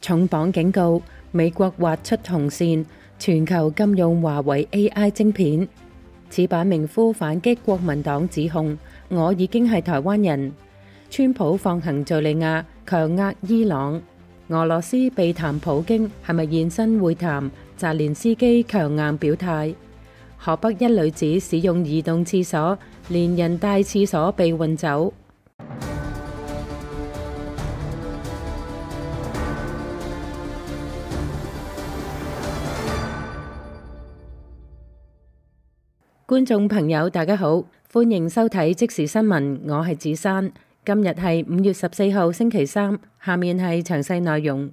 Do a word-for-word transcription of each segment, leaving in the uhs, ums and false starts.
重磅警告，美國劃出紅線，全球禁用華為 A I 晶片。此版名夫反擊國民黨指控，我已經係台灣人。川普放行敘利亞，強壓伊朗。俄羅斯避談普京係咪現身會談？澤連斯基強硬表態。河北一女子使用移動廁所，連人帶廁所被運走。觀眾朋友大家好，歡迎收睇即時新聞，我係子珊。今日係五月十四號星期三，下面係詳細內容。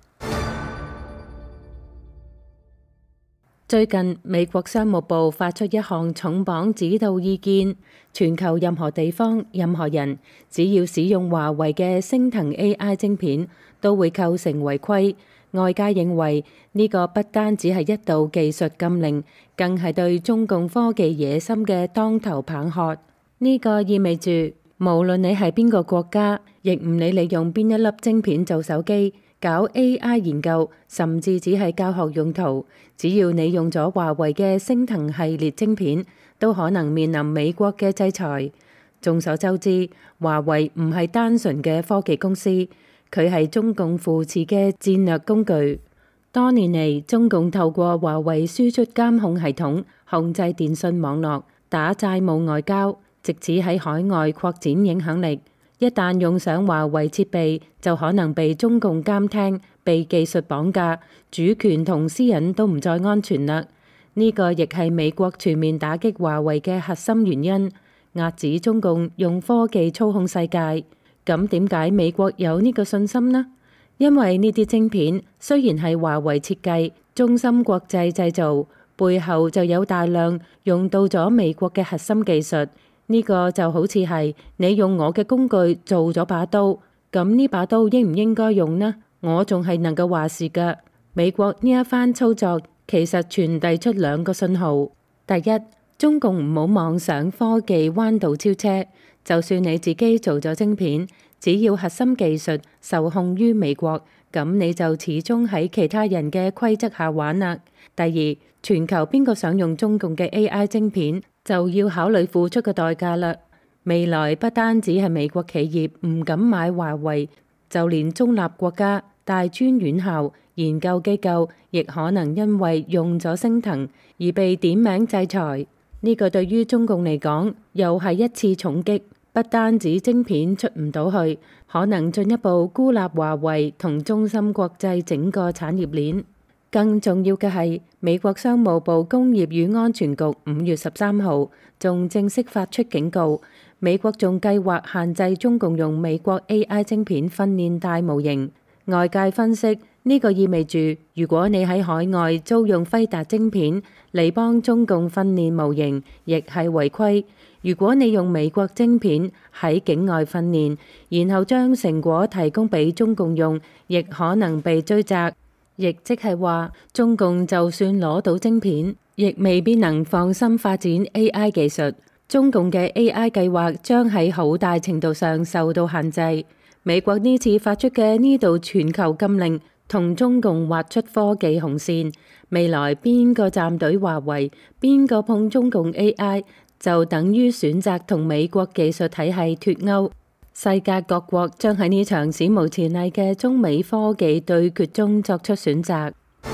最近美國商務部發出一項重磅指導意見，全球任何地方、任何人，只要使用華為嘅升騰 A I 晶片，都會構成違規。外界認為呢個不單只係一道技術禁令，更係對中共科技野心嘅當頭棒喝。呢個意味住，無論你係邊個國家，亦唔理你用邊一粒晶片做手機、搞 A I 研究，甚至只係教學用途，只要你用咗華為嘅升騰系列晶片，都可能面臨美國嘅制裁。眾所周知，華為唔係單純嘅科技公司。佢係中共扶持嘅戰略工具。多年嚟，中共透過華為輸出監控系統，控制電信網絡，打債務外交，藉此喺海外擴展影響力。一旦用上華為設備，就可能被中共監聽，被技術綁架，主權同私隱都唔再安全啦。呢個亦係美國全面打擊華為嘅核心原因，遏止中共用科技操控世界。咁點解美國有呢個信心呢？因為呢啲晶片雖然係華為設計、中芯國際製造，背後就有大量用到咗美國嘅核心技術。呢個就好似係你用我嘅工具做咗把刀，咁呢把刀應唔應該用呢？我仲係能夠話事㗎。美國呢一番操作其實傳遞出兩個信號：第一，中共唔好妄想科技彎道超車。就算你自己做咗晶片，只要核心技術受控於美國，咁你就始終喺其他人嘅規則下玩啦。第二，全球邊個想用中共嘅 A I 晶片，就要考慮付出嘅代價啦。未來不單止係美國企業唔敢買華為，就連中立國家、大專院校、研究機構，亦可能因為用咗升騰而被點名制裁。呢個對於中共嚟講，又係一次重擊。不單止晶片出唔到去，可能進一步孤立華為同中芯國際整個產業鏈。更重要嘅係，美國商務部工業與安全局五月十三號仲正式發出警告，美國仲計劃限制中共用美國 A I 晶片訓練大模型。外界分析，呢個意味住，如果你喺海外租用輝達晶片嚟幫中共訓練模型，亦係違規。如果你用美國晶片喺境外訓練，然後將成果提供俾中共用，亦可能被追責。亦即係話，中共就算攞到晶片，亦未必能放心發展 A I 技術。中共嘅 A I 計劃將喺好大程度上受到限制。美國呢次發出嘅呢道全球禁令，同中共劃出科技紅線。未來邊個站隊華為，邊個碰中共 A I，就等於選擇同美國技術體系脫鈎。世界各國將喺呢場史無前例嘅中美科技對決中作出選擇。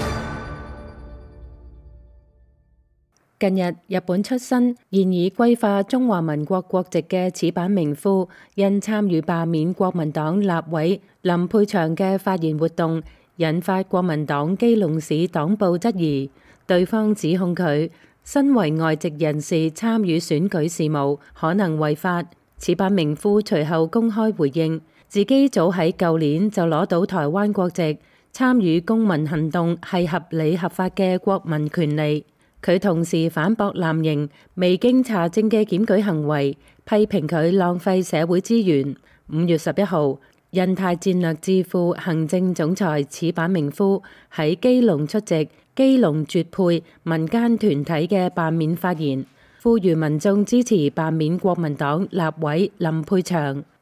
近日，日本出身現已歸化中華民國國籍嘅此版名夫，因參與罷免國民黨立委林佩祥嘅發言活動，引發國民黨基隆市黨部質疑。對方指控佢身為外籍人士參與選舉事務，可能違法。此版名夫隨後公開回應，自己早喺舊年就攞到台灣國籍，參與公民行動係合理合法嘅國民權利。佢同時反駁藍營未經查證嘅檢舉行為，批評佢浪費社會資源。五月十一號，印太戰略智庫行政總裁此版名夫喺基隆出席基隆絕配民間團體嘅罷免發言，呼籲民眾支持罷免國民黨立委林佩祥。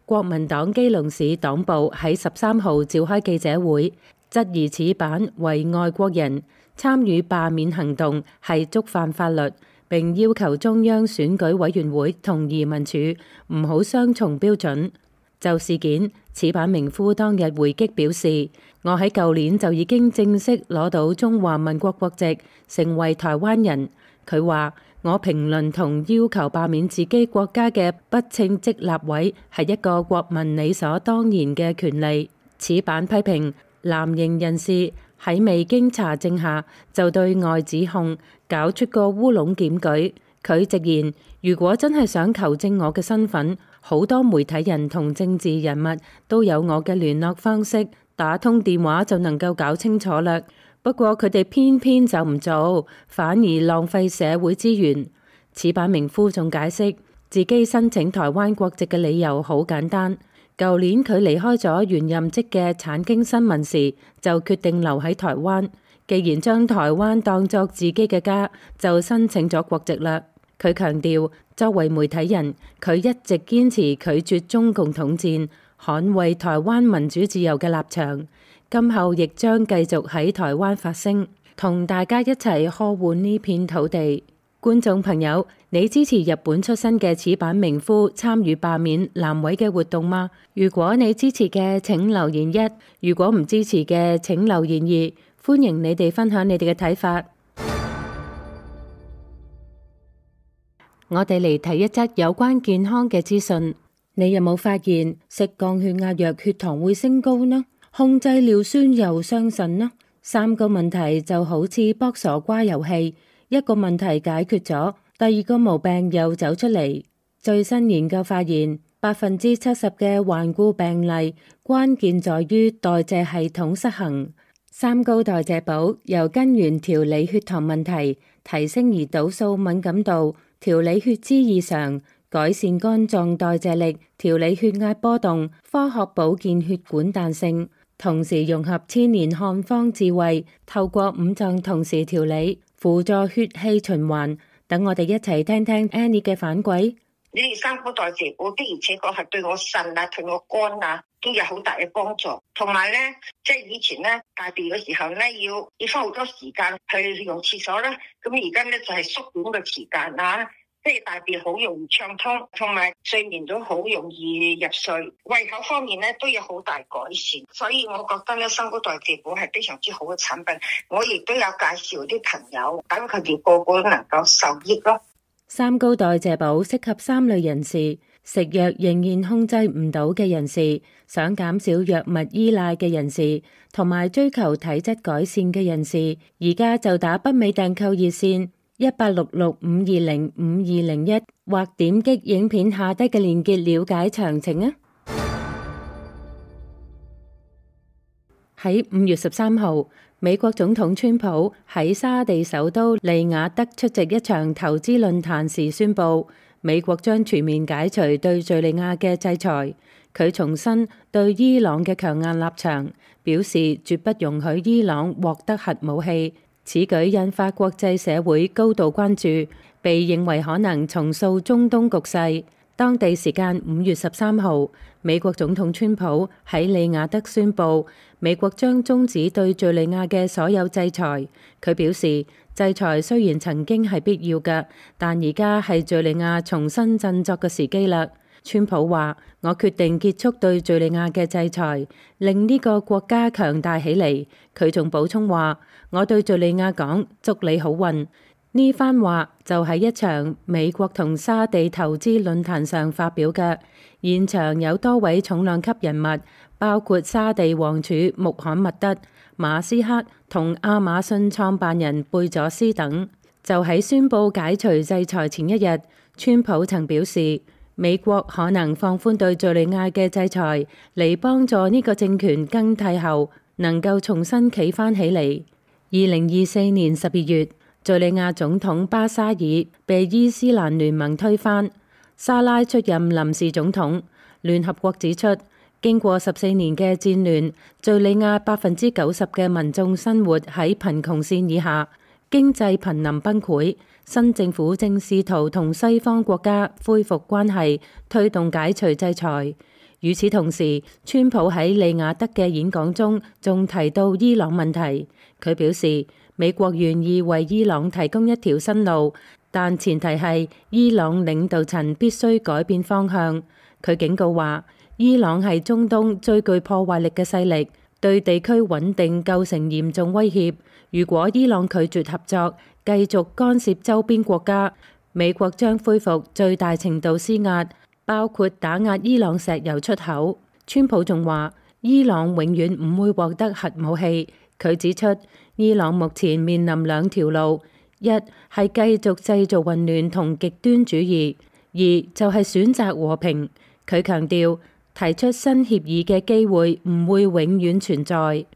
國民黨基隆市黨部喺十三號召開記者會，質疑此版為外國人參與罷免行動係觸犯法律，並要求中央選舉委員會同移民署唔好雙重標準。就事件，此版名夫當日回擊表示：我喺舊年就已經正式攞到中華民國國籍，成為台灣人。佢話：我評論同要求罷免自己國家嘅不稱職立委係一個國民理所當然嘅權利。此版批評藍營人士喺未經查證下就對外指控，搞出個烏龍檢舉。佢直言：如果真係想求證我嘅身份，好多媒體人同政治人物都有我嘅聯絡方式，打通電話就能夠搞清楚啦。不過佢哋偏偏就唔做，反而浪費社會資源。此版名夫仲解釋自己申請台灣國籍嘅理由好簡單。舊年佢離開咗原任職嘅產經新聞時，就決定留喺台灣。既然將台灣當作自己嘅家，就申請咗國籍啦。佢強調，作為媒體人，佢一直堅持拒絕中共統戰，捍衛台灣民主自由嘅立場。今後亦將繼續喺台灣發聲，同大家一齊呵護呢片土地。觀眾朋友，你支持日本出身嘅此版名夫參與罷免藍委嘅活動嗎？如果你支持嘅，請留言一；如果唔支持嘅，請留言二。歡迎你哋分享你哋嘅睇法。我哋嚟睇一則有關健康嘅資訊。你有冇發現食降血壓藥血糖會升高呢？控制尿酸又傷腎呢？三個問題就好似卜傻瓜遊戲，一個問題解決咗，第二個毛病又走出嚟。最新研究發現，百分之七十嘅患故病例關鍵在於代謝系統失衡。三高代謝寶由根源調理血糖問題，提升胰島素敏感度，調理血脂異常，改善肝臟代謝力，調理血壓波動，科學保健血管彈性，同時融合千年漢方智慧，透過五臟同時調理，輔助血氣循環。等我哋一齊聽聽 Annie 嘅反饋。 你哋三高代謝寶的而且確係對我腎啊、對我肝啊都有好大嘅幫助。同埋咧，即係以前咧大便嘅時候咧，要要花好多時間去用廁所啦。咁而家咧就係縮短嘅時間啊。即係大便好容易暢通，同埋睡眠都好容易入睡，胃口方面咧都有好大改善，所以我覺得咧三高代謝寶係非常之好嘅產品。我亦都有介紹啲朋友，等佢哋個個都能夠受益咯。 三高代謝寶適合三類人士：食藥仍然控制唔到嘅人士，想減少藥物依賴嘅人士，同埋追求體質改善嘅人士。而家就打北美訂購熱線一八六六五二零五二零一，或點擊影片下低嘅鏈接了解詳情啊！喺五月十三號，美國總統川普喺沙地首都利雅得出席一場投資論壇時宣布，美國將全面解除對敘利亞嘅制裁。佢重申對伊朗嘅強硬立場，表示絕不容許伊朗獲得核武器。此舉引發國際社會高度關注，被認為可能重塑中東局勢。當地時間五月十三號，美國總統川普喺利雅得宣布，美國將終止對敘利亞嘅所有制裁。佢表示，制裁雖然曾經係必要嘅，但而家係敘利亞重新振作嘅時機啦。川普話：我決定結束對敘利亞嘅制裁，令呢個國家強大起嚟。佢仲補充話：我對敘利亞講，祝你好運。呢番話就喺一場美國同沙地投資論壇上發表嘅，現場有多位重量級人物，包括沙地王儲穆罕默德、馬斯克同亞馬遜創辦人貝佐斯等。就喺宣布解除制裁前一日，川普曾表示，美國可能放寬對敘利亞嘅制裁，嚟幫助呢個政權更替後能夠重新企返起嚟。二零二四年十二月，敘利亞總統巴沙爾被伊斯蘭聯盟推翻，沙拉出任臨時總統。聯合國指出，經過十四年嘅戰亂，敘利亞百分之九十嘅民眾生活喺貧窮線以下，經濟瀕臨崩潰。新政府正試圖同西方國家恢復關係，推動解除制裁。 與此同時，川普喺利雅得嘅演講中仲提到伊朗問題。佢表示，美國願意為伊朗提供一條新路，但前提係伊朗領導層必須改變方向。佢警告話，伊朗係中東最具破壞力嘅勢力，對地區穩定構成嚴重威脅。如果伊朗拒絕合作，繼續干涉周邊國家，美國將恢復最大程度施壓，包括打壓伊朗石油出口。川普仲話，伊朗永遠唔會獲得核武器。佢指出，伊朗目前面臨兩條路，一係繼續製造混亂同極端主義，二就係選擇和平。佢強調，提出新協議嘅機會唔會永遠存在。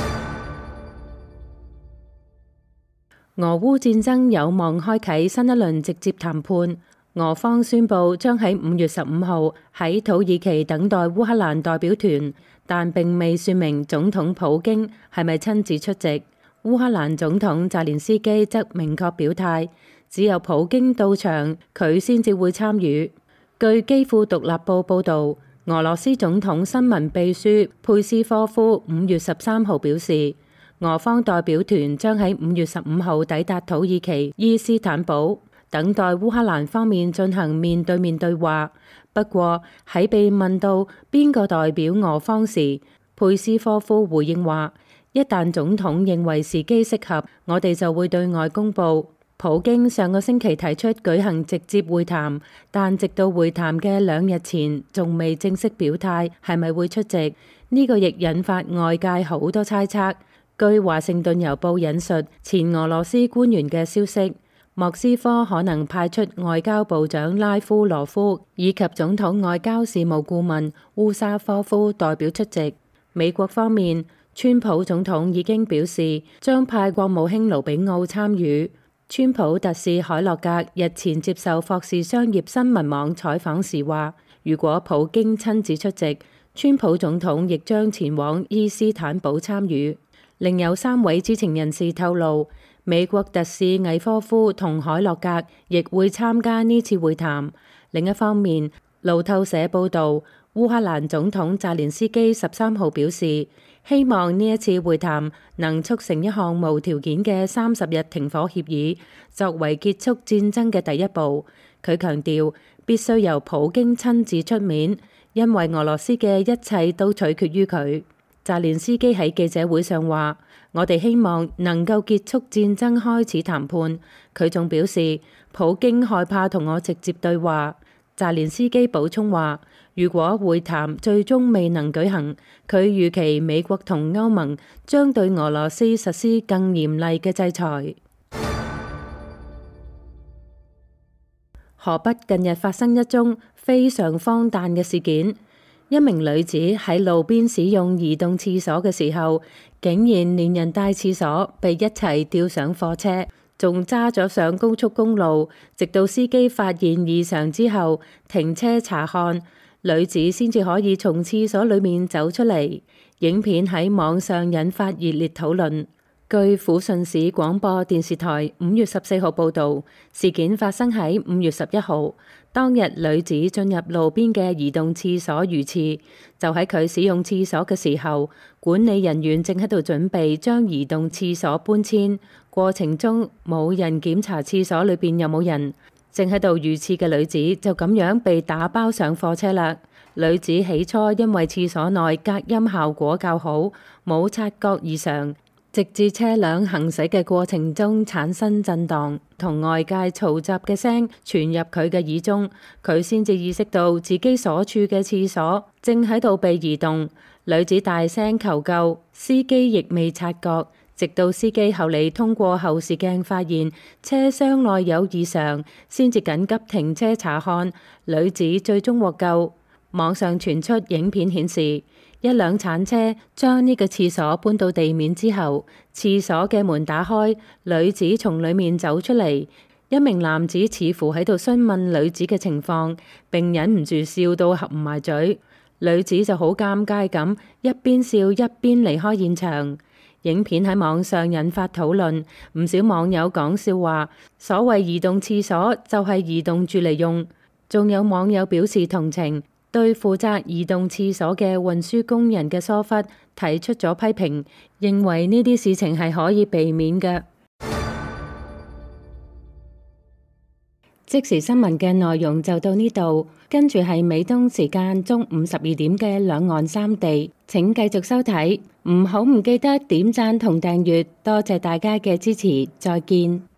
俄烏戰爭有望開啟新一輪直接談判。俄方宣布將喺五月十五號喺土耳其等待烏克蘭代表團，但並未說明總統普京係咪親自出席。烏克蘭總統澤連斯基則明確表態，只有普京到場，佢先至會參與。據基輔獨立報報導，俄羅斯總統新聞秘書佩斯科夫五月十三號表示，俄方代表團將喺五月十五號抵達土耳其伊斯坦堡，等待烏克蘭方面進行面對面對話。不過喺被問到邊個代表俄方時，佩斯科夫回應話，一旦總統認為時機適合，我哋就會對外公佈。普京上個星期提出舉行直接會談，但直到會談嘅兩日前，仲未正式表態係咪會出席。呢個亦引發外界好多猜測。據華盛頓郵報引述前俄羅斯官員嘅消息，莫斯科可能派出外交部長拉夫羅夫以及總統外交事務顧問烏沙科夫代表出席。美國方面，川普總統已經表示將派國務卿盧比奧參與。川普特使海洛格日前接受霍士商業新聞網採訪時話，如果普京親自出席，川普總統亦將前往伊斯坦堡參與。另有三位知情人士透露，美國特使魏科夫同海洛格亦會參加呢次會談。另一方面，路透社報導，烏克蘭總統澤連斯基十三號表示，希望呢一次會談能促成一項無條件嘅三十日停火協議，作為結束戰爭嘅第一步。佢強調必須由普京親自出面，因為俄羅斯嘅一切都取決於佢。澤連斯基喺記者會上話，我哋希望能夠結束戰爭，開始談判。佢仲表示，普京害怕同我直接對話。澤連斯基補充話，如果會談最終未能舉行，佢預期美國同歐盟將對俄羅斯實施更嚴厲嘅制裁。河北近日發生一宗非常荒誕嘅事件，一名女子喺路邊使用移動廁所嘅時候，竟然連人帶廁所被一齊吊上貨車，仲揸咗上高速公路，直到司機發現異常之後停車查看，女子先至可以從廁所裏面走出嚟。影片喺網上引發熱烈討論。據撫順市廣播電視台五月十四號報導，事件發生喺五月十一號。當日女子進入路邊嘅移動廁所如廁，就喺佢使用廁所嘅時候，管理人員正喺度準備將移動廁所搬遷，過程中冇人檢查廁所裏邊有冇人，正喺度如廁嘅女子就咁樣被打包上貨車啦。女子起初因為廁所內隔音效果較好，冇察覺異常。直至車輛行駛嘅過程中產生震盪，同外界嘈雜嘅聲傳入佢嘅耳中，佢先至意識到自己所處嘅廁所正喺度被移動。女子大聲求救，司機亦未察覺，直到司機後嚟通過後視鏡發現車廂內有異常，先至緊急停車查看。女子最終獲救。網上傳出影片顯示，一輛鏟車將呢個廁所搬到地面之後，廁所嘅門打開，女子從裡面走出嚟。一名男子似乎喺度詢問女子嘅情況，並忍唔住笑到合唔埋嘴。女子就好尷尬咁，一邊笑一邊離開現場。影片喺網上引發討論，唔少網友講笑話，所謂移動廁所就係移動住嚟用。仲有網友表示同情。 對負責移動廁所嘅運輸工人嘅疏忽提出咗批評，認為呢啲事情係可以避免嘅。即時新聞嘅內容就到呢度，跟住係美東時間中午十二點嘅兩岸三地，請繼續收睇，唔好唔記得點讚同訂閱，多謝大家嘅支持，再見。